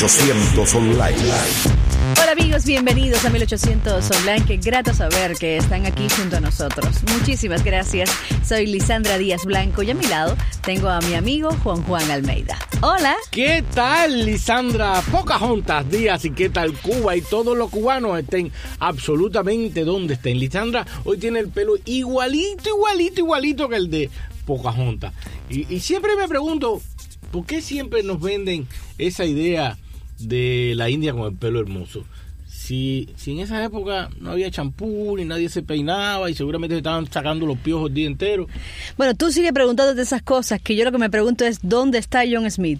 1800 Online. Hola amigos, bienvenidos a 1800 Online. Qué grato saber que están aquí junto a nosotros. Muchísimas gracias. Soy Lisandra Díaz Blanco y a mi lado tengo a mi amigo Juan Almeida. Hola. ¿Qué tal, Lisandra? Pocahontas Díaz, y qué tal Cuba y todos los cubanos estén absolutamente donde estén. Lisandra hoy tiene el pelo igualito que el de Pocahontas. Y siempre me pregunto, ¿por qué siempre nos venden esa idea de la India con el pelo hermoso? Si en esa época no había champú, ni nadie se peinaba y seguramente se estaban sacando los piojos el día entero. Bueno, tú sigues preguntando esas cosas, que yo lo que me pregunto es, ¿dónde está John Smith?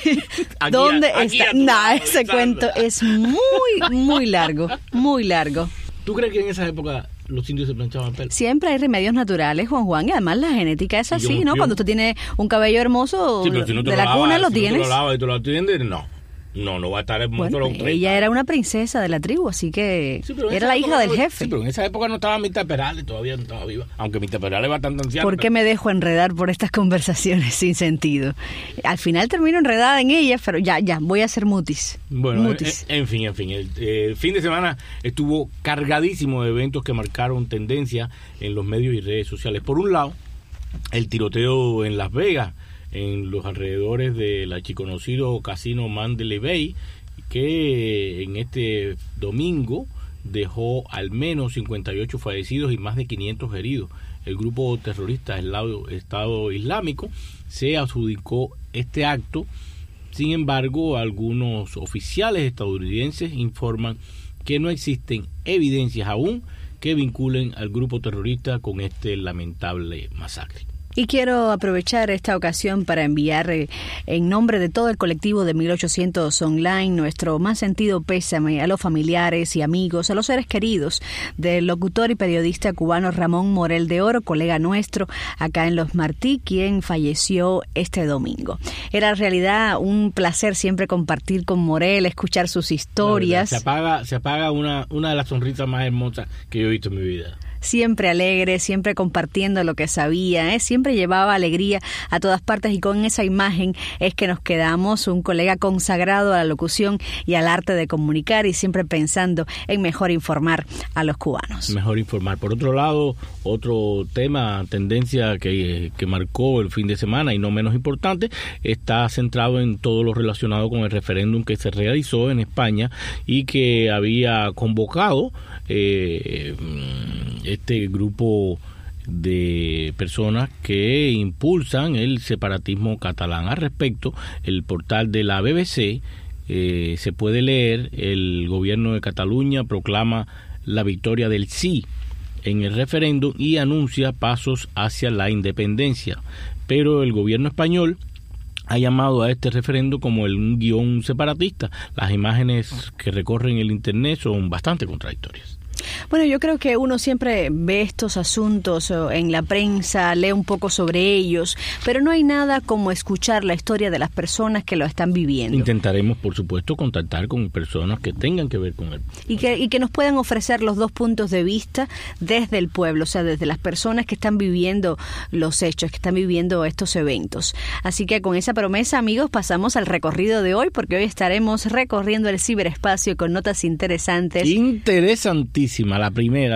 ¿Dónde está? Ese cuento es muy largo, muy largo. ¿Tú crees que en esa época los indios se planchaban el pelo? Siempre hay remedios naturales, Juan, y además la genética es así, ¿no? Cuando tú tienes un cabello hermoso, sí, pero si no te de lo la cuna lo si tienes. No te lo lavas y te lo atiendes, no va a estar hermoso. Bueno, ella era una princesa de la tribu, así que sí, era la hija del jefe. Sí, pero en esa época no estaba Mirta Perales, todavía no estaba viva, aunque Mirta Perales va tan anciana. ¿Por qué me dejo enredar por estas conversaciones sin sentido? Al final termino enredada en ellas, pero ya, voy a hacer mutis. Bueno, en fin, el fin de semana estuvo cargadísimo de eventos que marcaron tendencia en los medios y redes sociales. Por un lado, el tiroteo en Las Vegas, en los alrededores del archiconocido casino Mandalay Bay, que en este domingo dejó al menos 58 fallecidos y más de 500 heridos. El grupo terrorista Estado Islámico se adjudicó este acto. Sin embargo, algunos oficiales estadounidenses informan que no existen evidencias aún que vinculen al grupo terrorista con este lamentable masacre. Y quiero aprovechar esta ocasión para enviar en nombre de todo el colectivo de 1800 Online nuestro más sentido pésame a los familiares y amigos, a los seres queridos del locutor y periodista cubano Ramón Morel de Oro, colega nuestro acá en Los Martí, quien falleció este domingo. Era en realidad un placer siempre compartir con Morel, escuchar sus historias. Se apaga una de las sonrisas más hermosas que yo he visto en mi vida. Siempre alegre, siempre compartiendo lo que sabía, siempre llevaba alegría a todas partes y con esa imagen es que nos quedamos, un colega consagrado a la locución y al arte de comunicar y siempre pensando en mejor informar a los cubanos. Mejor informar. Por otro lado, otro tema, tendencia que marcó el fin de semana y no menos importante, está centrado en todo lo relacionado con el referéndum que se realizó en España y que había convocado este grupo de personas que impulsan el separatismo catalán. Al respecto, el portal de la BBC se puede leer: el gobierno de Cataluña proclama la victoria del sí en el referéndum y anuncia pasos hacia la independencia, pero el gobierno español ha llamado a este referendo como un guión separatista. Las imágenes que recorren el internet son bastante contradictorias. Bueno, yo creo que uno siempre ve estos asuntos en la prensa, lee un poco sobre ellos, pero no hay nada como escuchar la historia de las personas que lo están viviendo. Intentaremos, por supuesto, contactar con personas que tengan que ver con él. Y que nos puedan ofrecer los dos puntos de vista desde el pueblo, o sea, desde las personas que están viviendo los hechos, que están viviendo estos eventos. Así que con esa promesa, amigos, pasamos al recorrido de hoy, porque hoy estaremos recorriendo el ciberespacio con notas interesantes. Interesantísimas. La primera,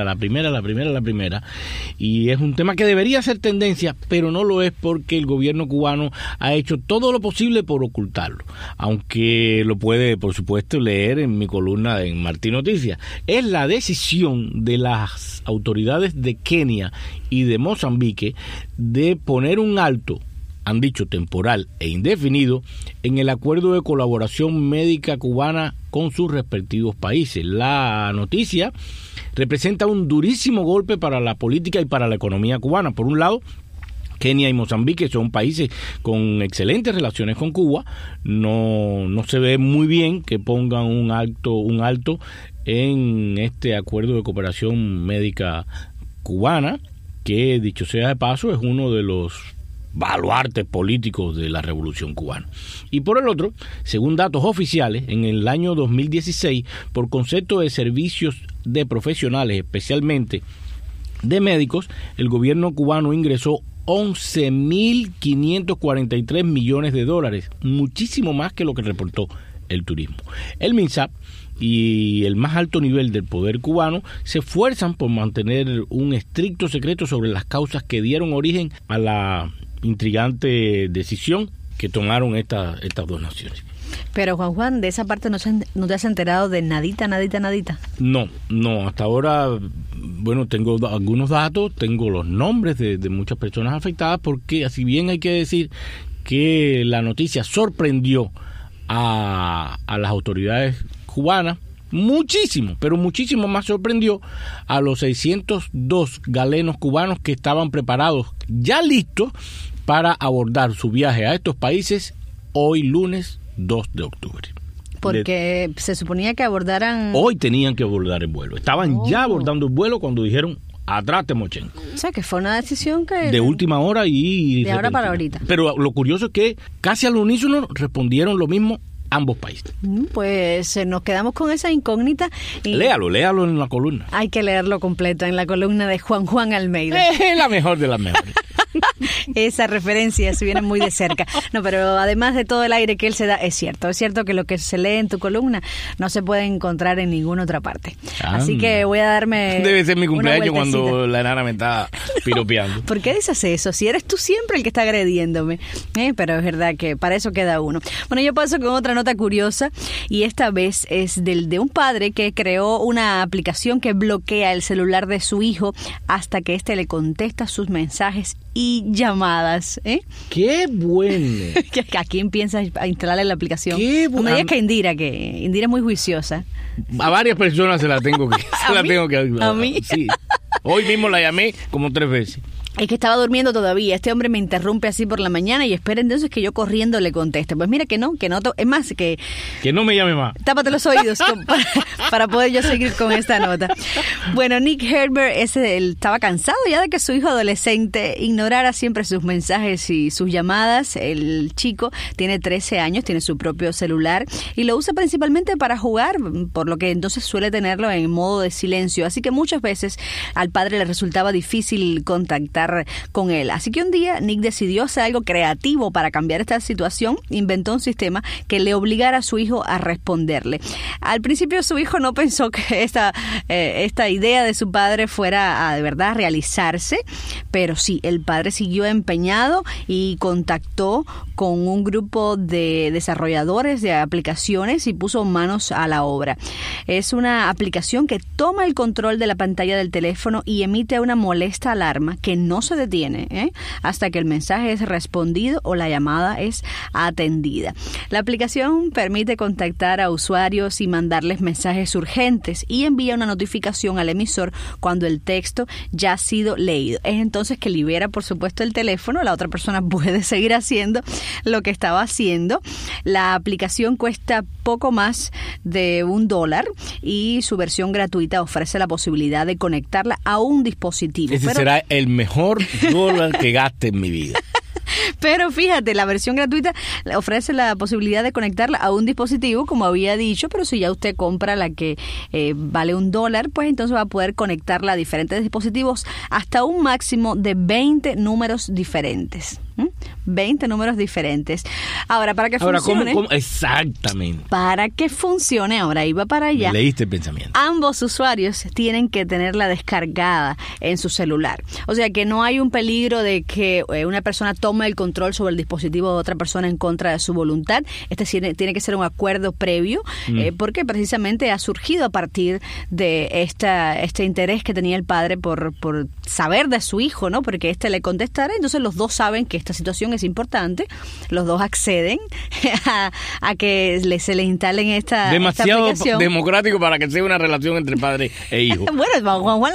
y es un tema que debería ser tendencia, pero no lo es porque el gobierno cubano ha hecho todo lo posible por ocultarlo, aunque lo puede, por supuesto, leer en mi columna en Martí Noticias. Es la decisión de las autoridades de Kenia y de Mozambique de poner un alto, han dicho temporal e indefinido, en el acuerdo de colaboración médica cubana con sus respectivos países. La noticia representa un durísimo golpe para la política y para la economía cubana. Por un lado, Kenia y Mozambique son países con excelentes relaciones con Cuba. No se ve muy bien que pongan un alto en este acuerdo de cooperación médica cubana, que, dicho sea de paso, es uno de los baluartes políticos de la Revolución Cubana. Y por el otro, según datos oficiales, en el año 2016, por concepto de servicios de profesionales, especialmente de médicos, el gobierno cubano ingresó 11.543 millones de dólares, muchísimo más que lo que reportó el turismo. El MINSAP y el más alto nivel del poder cubano se esfuerzan por mantener un estricto secreto sobre las causas que dieron origen a la intrigante decisión que tomaron estas dos naciones. Pero Juan, de esa parte no te has enterado de nadita. No, hasta ahora, bueno, tengo algunos datos, tengo los nombres de muchas personas afectadas, porque así bien hay que decir que la noticia sorprendió a las autoridades cubanas, muchísimo, pero muchísimo más sorprendió a los 602 galenos cubanos que estaban preparados, ya listos para abordar su viaje a estos países hoy lunes 2 de octubre. Porque se suponía que abordaran... Hoy tenían que abordar el vuelo. Estaban ya abordando el vuelo cuando dijeron, atrás Timochenko. O sea, que fue una decisión que... De última hora y... De ahora para ahorita. Pero lo curioso es que casi al unísono respondieron lo mismo ambos países. Pues nos quedamos con esa incógnita. Y léalo en la columna. Hay que leerlo completo en la columna de Juan Almeida. Es la mejor de las mejores. Esa referencia se viene muy de cerca. No, pero además de todo el aire que él se da, es cierto que lo que se lee en tu columna no se puede encontrar en ninguna otra parte. Así que voy a darme... Debe ser mi cumpleaños cuando la enana me está piropeando. ¿Por qué dices eso? Si eres tú siempre el que está agrediéndome. Pero es verdad que para eso queda uno. Bueno, yo paso con otra nota curiosa, y esta vez es de un padre que creó una aplicación que bloquea el celular de su hijo hasta que éste le contesta sus mensajes y llamadas. ¡Qué bueno! ¿A quién piensas instalarle la aplicación? ¡Qué bueno! No me digas que Indira es muy juiciosa. A varias personas se la tengo que... ¿A mí? Sí. Hoy mismo la llamé como 3 veces. Es que estaba durmiendo todavía. Este hombre me interrumpe así por la mañana y espera entonces que yo corriendo le conteste. Pues mira que no, es más que... Que no me llame más. Tápate los oídos para poder yo seguir con esta nota. Bueno, Nick Herbert estaba cansado ya de que su hijo adolescente ignorara siempre sus mensajes y sus llamadas. El chico tiene 13 años, tiene su propio celular y lo usa principalmente para jugar, por lo que entonces suele tenerlo en modo de silencio. Así que muchas veces al padre le resultaba difícil contactar con él. Así que un día Nick decidió hacer algo creativo para cambiar esta situación. Inventó un sistema que le obligara a su hijo a responderle. Al principio su hijo no pensó que esta idea de su padre fuera a de verdad realizarse, pero sí, el padre siguió empeñado y contactó con un grupo de desarrolladores de aplicaciones y puso manos a la obra. Es una aplicación que toma el control de la pantalla del teléfono y emite una molesta alarma que no se detiene hasta que el mensaje es respondido o la llamada es atendida. La aplicación permite contactar a usuarios y mandarles mensajes urgentes y envía una notificación al emisor cuando el texto ya ha sido leído. Es entonces que libera, por supuesto, el teléfono. La otra persona puede seguir haciendo lo que estaba haciendo. La aplicación cuesta poco más de $1 y su versión gratuita ofrece la posibilidad de conectarla a un dispositivo. Ese será el mejor dólar que gaste en mi vida. Pero fíjate, la versión gratuita ofrece la posibilidad de conectarla a un dispositivo, como había dicho, pero si ya usted compra la que vale $1, pues entonces va a poder conectarla a diferentes dispositivos hasta un máximo de 20 números diferentes. 20 números diferentes. Ahora, para que funcione... ¿Cómo? Exactamente. Para que funcione, ahora iba para allá. Me leíste el pensamiento. Ambos usuarios tienen que tenerla descargada en su celular. O sea, que no hay un peligro de que una persona tome el control sobre el dispositivo de otra persona en contra de su voluntad. Tiene que ser un acuerdo previo, porque precisamente ha surgido a partir de este interés que tenía el padre por saber de su hijo, ¿no? Porque le contestara, entonces los dos saben que esta situación es importante, los dos acceden a que se le instalen esta demasiado aplicación. Democrático para que sea una relación entre padre e hijo. Bueno, Juan,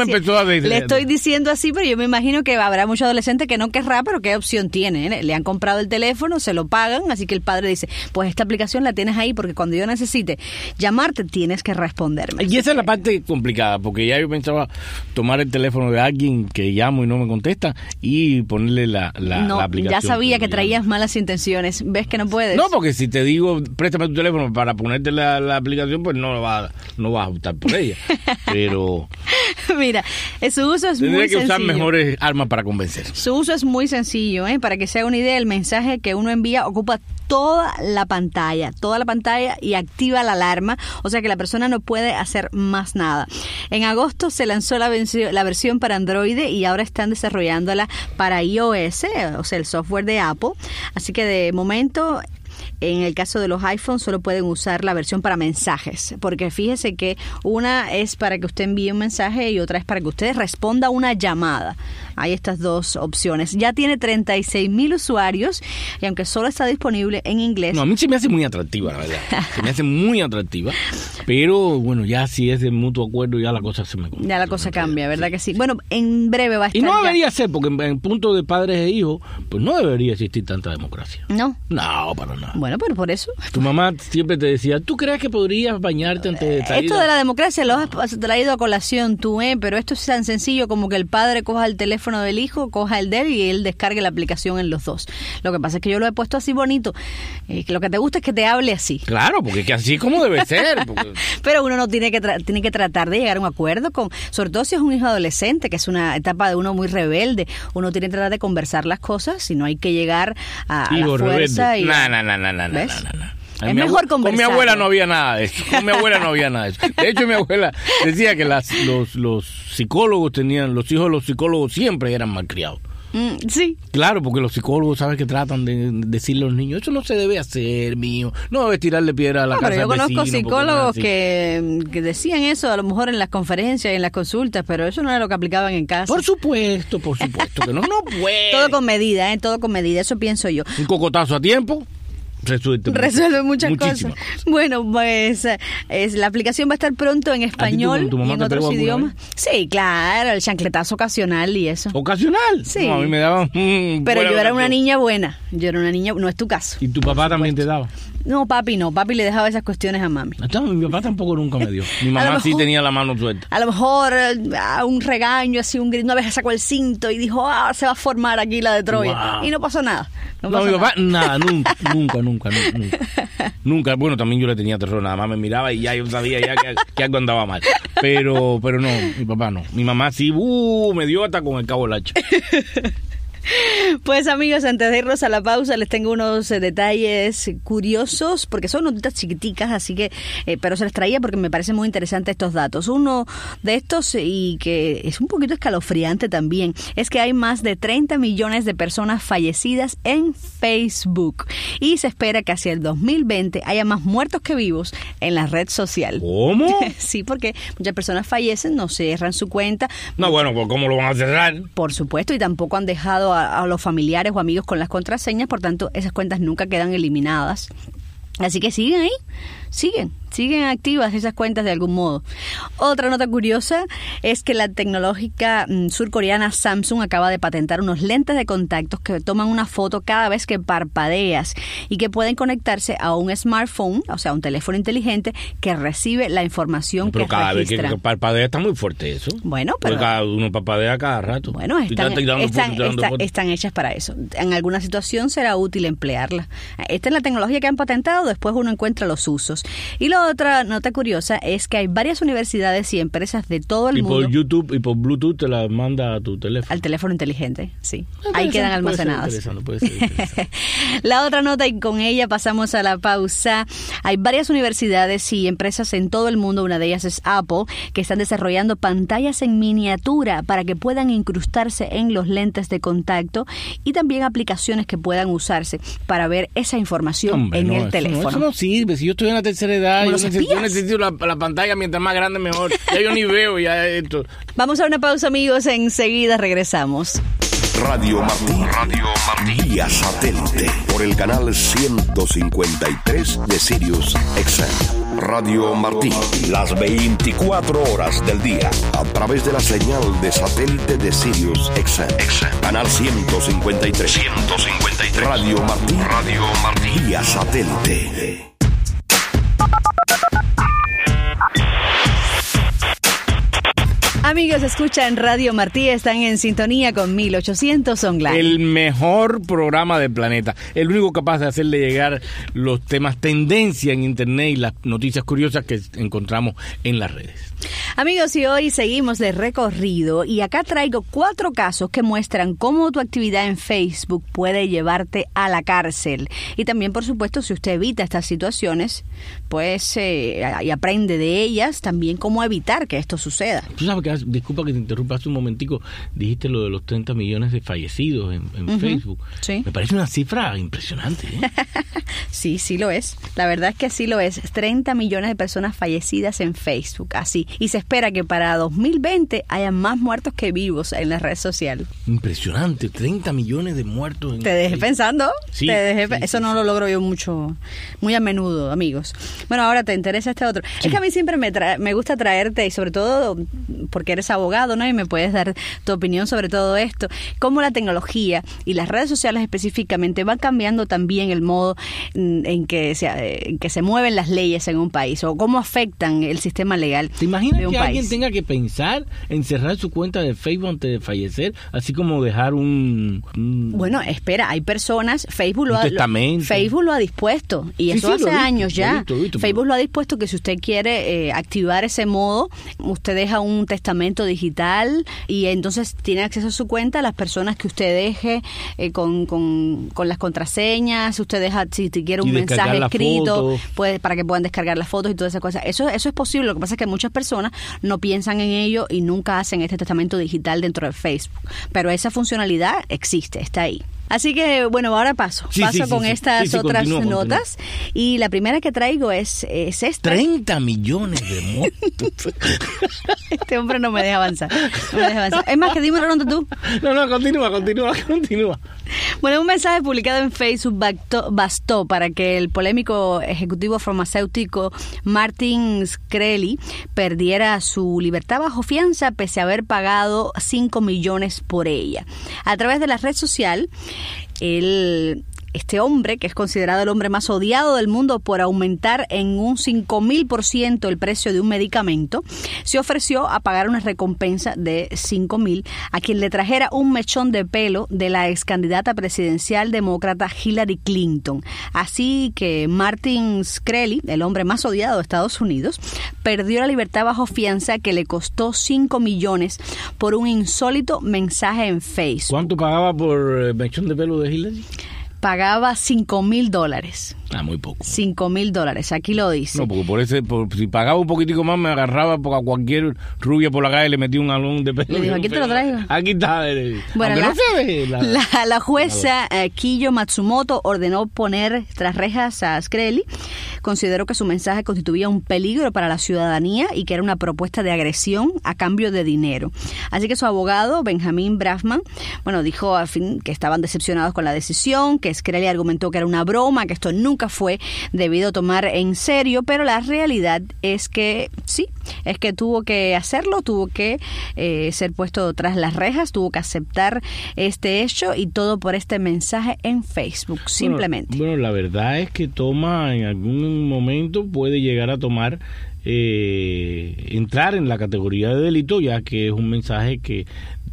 le estoy diciendo así, pero yo me imagino que habrá muchos adolescentes que no querrá, pero ¿qué opción tiene? Le han comprado el teléfono, se lo pagan, así que el padre dice, pues esta aplicación la tienes ahí porque cuando yo necesite llamarte tienes que responderme. Y esa es la parte complicada, porque ya yo pensaba tomar el teléfono de alguien que llamo y no me contesta y ponerle la aplicación. Ya sabía que traías malas intenciones. ¿Ves que no puedes? No, porque si te digo, préstame tu teléfono para ponerte la aplicación, pues no vas a optar por ella. Pero... Mira, su uso es muy sencillo. Tendría que usar mejores armas para convencer. Su uso es muy sencillo, Para que se haga una idea, el mensaje que uno envía ocupa toda la pantalla y activa la alarma, o sea que la persona no puede hacer más nada. En agosto se lanzó la versión para Android y ahora están desarrollándola para iOS, o sea, el software de Apple. Así que de momento, en el caso de los iPhones, solo pueden usar la versión para mensajes, porque fíjese que una es para que usted envíe un mensaje y otra es para que usted responda una llamada. Hay estas dos opciones. Ya tiene 36,000 usuarios y aunque solo está disponible en inglés... No, a mí se me hace muy atractiva, la verdad. Se me hace muy atractiva. Pero, bueno, ya si es de mutuo acuerdo, ya la cosa se me... Ya la cosa cambia, ¿verdad que sí? Bueno, en breve va a estar... Y no debería ser, porque en punto de padres e hijos, pues no debería existir tanta democracia. ¿No? No, para nada. Bueno, pero por eso... Tu mamá siempre te decía, ¿tú crees que podrías bañarte antes de salir? Esto de la democracia lo has traído a colación tú, pero esto es tan sencillo como que el padre coja el teléfono del hijo, coja el de él y él descargue la aplicación en los dos. Lo que pasa es que yo lo he puesto así bonito, que lo que te gusta es que te hable así. Claro, porque es que así como debe ser. Porque... Pero uno no tiene que tratar de llegar a un acuerdo con, sobre todo si es un hijo adolescente, que es una etapa de uno muy rebelde, uno tiene que tratar de conversar las cosas, si no hay que llegar a la fuerza. No. Es mejor conversar. Con mi abuela no había nada de eso. De hecho, mi abuela decía que los psicólogos los hijos de los psicólogos siempre eran malcriados. Sí. Claro, porque los psicólogos saben que tratan de decirle a los niños, eso no se debe hacer, mío. No debes tirarle piedra a la casa del vecino. Pero yo conozco psicólogos que decían eso a lo mejor en las conferencias y en las consultas, pero eso no era lo que aplicaban en casa. Por supuesto que no puede. Todo con medida, todo con medida, eso pienso yo. Un cocotazo a tiempo resuelve muchas cosas. Bueno, pues la aplicación va a estar pronto en español y en otros idiomas. Sí, claro, el chancletazo ocasional y eso. ¿Ocasional? Sí. No, a mí me daban... Pero yo era una niña buena. Yo era una niña... No es tu caso. ¿Y tu papá también te daba? No, papi no. Papi le dejaba esas cuestiones a mami. No, mi papá tampoco nunca me dio. Mi mamá sí tenía la mano suelta. A lo mejor un regaño, así un grito. Una vez sacó el cinto y dijo, se va a formar aquí la de Troya. Wow. Y no pasó nada. No, mi papá, nada, nunca. Nunca. Bueno, también yo le tenía terror. Nada más me miraba y ya yo sabía ya que algo andaba mal. Pero no, mi papá no. Mi mamá sí, me dio hasta con el cabo del hacha. Pues amigos, antes de irnos a la pausa les tengo unos detalles curiosos porque son notitas chiquiticas, así que pero se les traía porque me parece muy interesante estos datos. Uno de estos, y que es un poquito escalofriante también, es que hay más de 30 millones de personas fallecidas en Facebook y se espera que hacia el 2020 haya más muertos que vivos en la red social. ¿Cómo? Sí, porque muchas personas fallecen, no cierran su cuenta. No, bueno, pues ¿cómo lo van a cerrar? Por supuesto, y tampoco han dejado a los familiares o amigos con las contraseñas, por tanto esas cuentas nunca quedan eliminadas. Así que siguen ahí, siguen activas esas cuentas de algún modo. Otra nota curiosa es que la tecnológica surcoreana Samsung acaba de patentar unos lentes de contactos que toman una foto cada vez que parpadeas y que pueden conectarse a un smartphone, o sea, un teléfono inteligente que recibe la información que registra. Pero cada vez que parpadea está muy fuerte eso. Bueno, pero... Porque cada uno parpadea cada rato. Bueno, están hechas para eso. En alguna situación será útil emplearla. Esta es la tecnología que han patentado, después uno encuentra los usos. Y la otra nota curiosa es que hay varias universidades y empresas de todo el mundo. Y por YouTube y por Bluetooth te las manda a tu teléfono. Al teléfono inteligente, sí. Ahí quedan almacenadas. Puede ser interesante. La otra nota, y con ella pasamos a la pausa. Hay varias universidades y empresas en todo el mundo, una de ellas es Apple, que están desarrollando pantallas en miniatura para que puedan incrustarse en los lentes de contacto y también aplicaciones que puedan usarse para ver esa información en el teléfono. Eso no sirve. Si yo estoy en la tercera edad, yo necesito la pantalla mientras más grande mejor. Ya yo ni veo ya esto. Vamos a una pausa, amigos. Enseguida regresamos. Radio Martí vía satélite por el canal 153 de Sirius XM. Radio Martí, las 24 horas del día a través de la señal de satélite de Sirius XM. Canal 153. Radio Martí vía satélite. Amigos, escuchan Radio Martí, están en sintonía con 1800 Online. El mejor programa del planeta, el único capaz de hacerle llegar los temas tendencia en internet y las noticias curiosas que encontramos en las redes. Amigos, y hoy seguimos de recorrido y acá traigo 4 casos que muestran cómo tu actividad en Facebook puede llevarte a la cárcel. Y también, por supuesto, si usted evita estas situaciones, pues y aprende de ellas, también cómo evitar que esto suceda. Tú sabes que, disculpa que te interrumpa hace un momentico, dijiste lo de los 30 millones de fallecidos en Facebook. Sí. Me parece una cifra impresionante, ¿eh? Sí, sí lo es. La verdad es que sí lo es. 30 millones de personas fallecidas en Facebook, así. Y se espera que para 2020 haya más muertos que vivos en la red social. Impresionante, 30 millones de muertos. Te dejé pensando. Sí, eso no lo logro yo muy a menudo, amigos. Bueno, ahora te interesa este otro. Sí. Es que a mí siempre me gusta traerte, y sobre todo porque eres abogado, ¿no? Y me puedes dar tu opinión sobre todo esto. Cómo la tecnología y las redes sociales específicamente van cambiando también el modo en que se mueven las leyes en un país, o cómo afectan el sistema legal. ¿Te imaginas de un que país? Alguien tenga que pensar en cerrar su cuenta de Facebook antes de fallecer, así como dejar Bueno, espera, hay personas, Facebook lo ha dispuesto, y eso hace años ya. Facebook lo ha dispuesto que si usted quiere activar ese modo, usted deja un testamento digital y entonces tiene acceso a su cuenta a las personas que usted deje con las contraseñas. Usted deja, si quiere, un mensaje escrito, para que puedan descargar las fotos y todas esas cosas. Eso es posible. Lo que pasa es que muchas personas no piensan en ello y nunca hacen este testamento digital dentro de Facebook. Pero esa funcionalidad existe, está ahí. Así que, bueno, ahora paso con estas otras notas. Y la primera que traigo es esta. 30 millones de muertos. Este hombre no me deja avanzar. Es más, que dime una nota tú. No, continúa. Bueno, un mensaje publicado en Facebook bastó para que el polémico ejecutivo farmacéutico Martin Shkreli perdiera su libertad bajo fianza pese a haber pagado 5 millones por ella. A través de la red social, este hombre, que es considerado el hombre más odiado del mundo por aumentar en un 5,000% el precio de un medicamento, se ofreció a pagar una recompensa de 5,000 a quien le trajera un mechón de pelo de la ex candidata presidencial demócrata Hillary Clinton. Así que Martin Shkreli, el hombre más odiado de Estados Unidos, perdió la libertad bajo fianza que le costó 5 millones por un insólito mensaje en Facebook. ¿Cuánto pagaba por el mechón de pelo de Hillary? Pagaba $5,000. Muy poco. $5,000, aquí lo dice. No, porque si pagaba un poquitico más, me agarraba porque a cualquier rubia por la calle le metía un alón de pelo. Le dijo, aquí te lo traigo. Aquí está. Bueno, la jueza Kiyo Matsumoto ordenó poner tras rejas a Shkreli. Consideró que su mensaje constituía un peligro para la ciudadanía y que era una propuesta de agresión a cambio de dinero. Así que su abogado, Benjamin Brafman, dijo al fin que estaban decepcionados con la decisión, que Shkreli argumentó que era una broma, que esto nunca fue debido tomar en serio, pero la realidad es que sí, es que tuvo que hacerlo, tuvo que ser puesto tras las rejas, tuvo que aceptar este hecho y todo por este mensaje en Facebook, simplemente. Bueno, la verdad es que toma, en algún momento puede llegar a tomar entrar en la categoría de delito, ya que es un mensaje que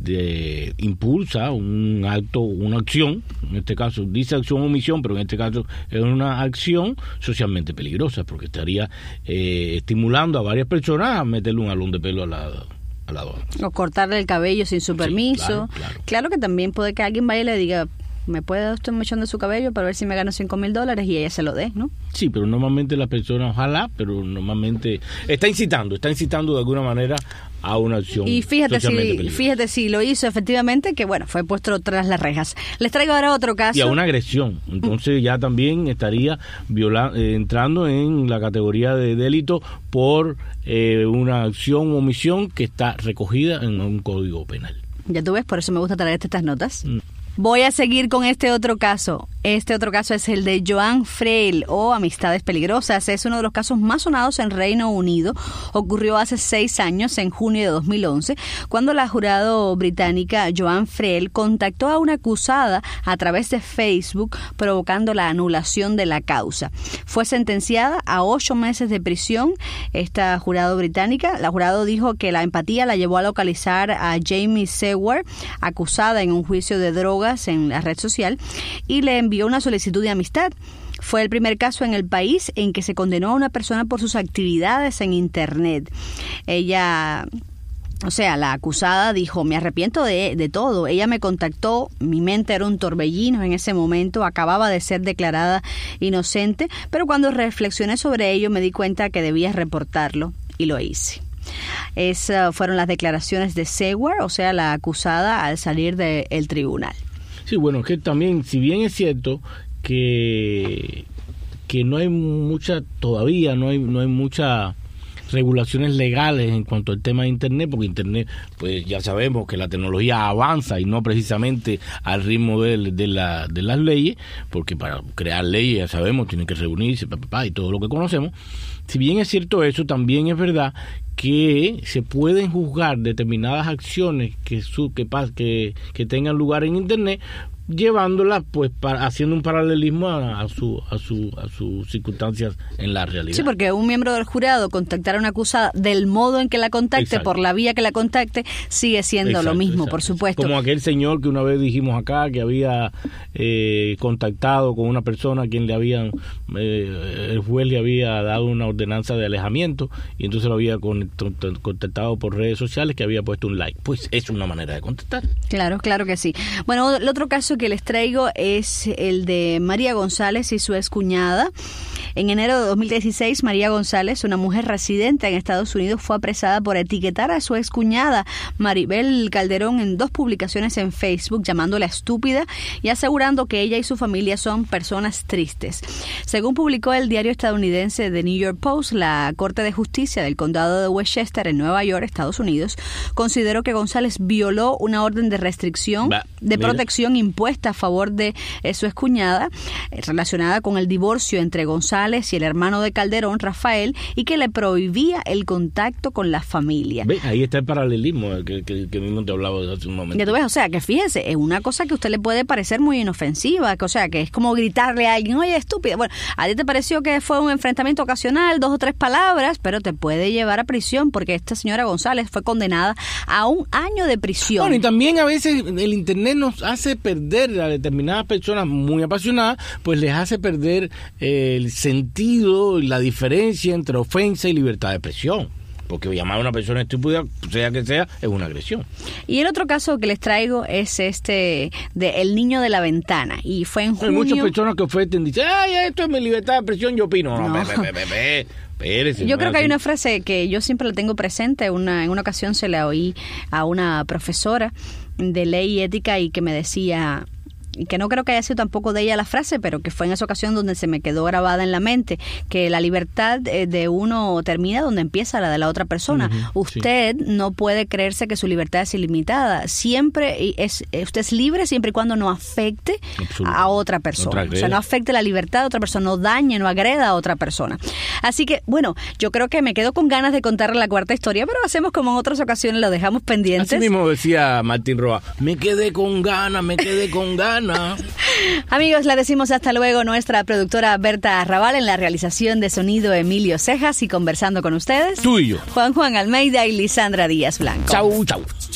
impulsa un acto, una acción, en este caso dice acción o omisión, pero en este caso es una acción socialmente peligrosa, porque estaría estimulando a varias personas a meterle un alón de pelo a la dona. O cortarle el cabello sin su permiso. Claro que también puede que alguien vaya y le diga, ¿me puede dar usted un mechón de su cabello para ver si me gano $5,000? Y ella se lo dé, ¿no? Sí, pero normalmente la persona, ojalá, pero normalmente está incitando de alguna manera a una acción. Y fíjate si lo hizo efectivamente, que fue puesto tras las rejas. Les traigo ahora otro caso. Y a una agresión. Entonces ya también estaría entrando en la categoría de delito por una acción o omisión que está recogida en un código penal. Ya tú ves, por eso me gusta traerte estas notas. Voy a seguir con este otro caso. Este otro caso es el de Joan Freel o Amistades Peligrosas. Es uno de los casos más sonados en Reino Unido. Ocurrió hace 6 años, en junio de 2011, cuando la jurado británica Joan Freel contactó a una acusada a través de Facebook, provocando la anulación de la causa. Fue sentenciada a 8 meses de prisión esta jurado británica. La jurado dijo que la empatía la llevó a localizar a Jamie Seward, acusada en un juicio de drogas en la red social, y le envió una solicitud de amistad. Fue el primer caso en el país en que se condenó a una persona por sus actividades en Internet. La acusada dijo: me arrepiento de todo. Ella me contactó, mi mente era un torbellino en ese momento, acababa de ser declarada inocente, pero cuando reflexioné sobre ello me di cuenta que debía reportarlo y lo hice. Esas fueron las declaraciones de Seward, o sea, la acusada, al salir del tribunal. Sí, bueno, que también, si bien es cierto que no hay mucha, todavía no hay mucha regulaciones legales en cuanto al tema de Internet, porque Internet, pues ya sabemos que la tecnología avanza y no precisamente al ritmo de las leyes, porque para crear leyes, ya sabemos, tienen que reunirse, y todo lo que conocemos. Si bien es cierto eso, también es verdad que se pueden juzgar determinadas acciones que tengan lugar en Internet, llevándolas, pues, haciendo un paralelismo a sus circunstancias en la realidad. Sí, porque un miembro del jurado contactar a una acusada del modo en que la contacte, exacto, por la vía que la contacte, sigue siendo exacto, lo mismo, exacto, por supuesto. Como aquel señor que una vez dijimos acá, que había contactado con una persona a quien el juez le había dado una ordenanza de alejamiento, y entonces lo había contactado por redes sociales, que había puesto un like. Pues es una manera de contactar. Claro que sí. Bueno, el otro caso que les traigo es el de María González y su excuñada. En enero de 2016, María González, una mujer residente en Estados Unidos, fue apresada por etiquetar a su excuñada Maribel Calderón en 2 publicaciones en Facebook, llamándola estúpida y asegurando que ella y su familia son personas tristes. Según publicó el diario estadounidense The New York Post, la Corte de Justicia del Condado de Westchester, en Nueva York, Estados Unidos, consideró que González violó una orden de restricción de protección impuesta a favor de su excuñada, relacionada con el divorcio entre González y el hermano de Calderón, Rafael, y que le prohibía el contacto con la familia. Ahí está el paralelismo que mismo te hablaba hace un momento. Ya tú ves, o sea, que fíjese, es una cosa que a usted le puede parecer muy inofensiva, que, o sea, que es como gritarle a alguien: oye, estúpida. Bueno, a ti te pareció que fue un enfrentamiento ocasional, 2 o 3 palabras, pero te puede llevar a prisión, porque esta señora González fue condenada a 1 año de prisión. Bueno, y también a veces el Internet nos hace perder a determinadas personas muy apasionadas, pues les hace perder el sentido y la diferencia entre ofensa y libertad de expresión. Porque llamar a una persona estúpida, sea que sea, es una agresión. Y el otro caso que les traigo es este de El Niño de la Ventana. Y fue en junio. Hay muchas personas que ofenden, dicen: ay, esto es mi libertad de expresión, yo opino. No. Espérese, yo creo que hay una frase que yo siempre la tengo presente. En una ocasión se la oí a una profesora de ley y ética y que me decía, y que no creo que haya sido tampoco de ella la frase, pero que fue en esa ocasión donde se me quedó grabada en la mente, que la libertad de uno termina donde empieza la de la otra persona. Uh-huh, usted no puede creerse que su libertad es ilimitada. Usted es libre siempre y cuando no afecte a otra persona. O sea, no afecte la libertad de otra persona, no dañe, no agreda a otra persona. Así que, bueno, yo creo que me quedo con ganas de contarle la 4ª historia, pero hacemos como en otras ocasiones, lo dejamos pendientes. Así mismo decía Martín Roa: me quedé con ganas. Amigos, le decimos hasta luego. Nuestra productora Berta Arrabal, en la realización de sonido Emilio Cejas, y conversando con ustedes, tú y yo, Juan Almeida y Lisandra Díaz Blanco. Chau.